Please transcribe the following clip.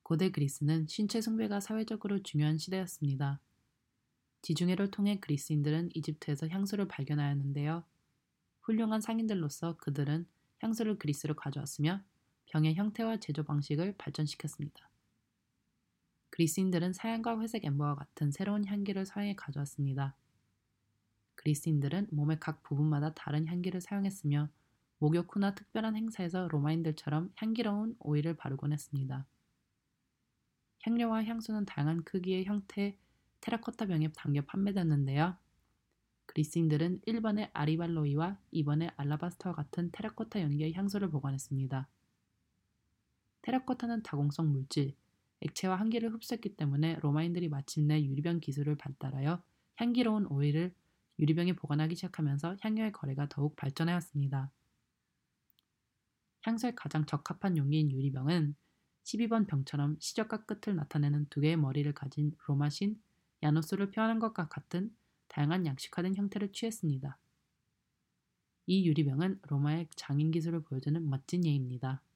고대 그리스는 신체 숭배가 사회적으로 중요한 시대였습니다. 지중해를 통해 그리스인들은 이집트에서 향수를 발견하였는데요. 훌륭한 상인들로서 그들은 향수를 그리스로 가져왔으며 병의 형태와 제조 방식을 발전시켰습니다. 그리스인들은 사양과 회색 앰버와 같은 새로운 향기를 서양에 가져왔습니다. 그리스인들은 몸의 각 부분마다 다른 향기를 사용했으며 목욕 후나 특별한 행사에서 로마인들처럼 향기로운 오일을 바르곤 했습니다. 향료와 향수는 다양한 크기의 형태 테라코타 병에 담겨 판매됐는데요. 그리스인들은 1번의 아리발로이와 2번의 알라바스터와 같은 테라코타 연기의 향수를 보관했습니다. 테라코타는 다공성 물질, 액체와 한기를 흡수했기 때문에 로마인들이 마침내 유리병 기술을 발달하여 향기로운 오일을 유리병에 보관하기 시작하면서 향료의 거래가 더욱 발전하였습니다. 향수에 가장 적합한 용기인 유리병은 12번 병처럼 시접과 끝을 나타내는 두 개의 머리를 가진 로마 신 야누스를 표현한 것과 같은 다양한 양식화된 형태를 취했습니다. 이 유리병은 로마의 장인 기술을 보여주는 멋진 예입니다.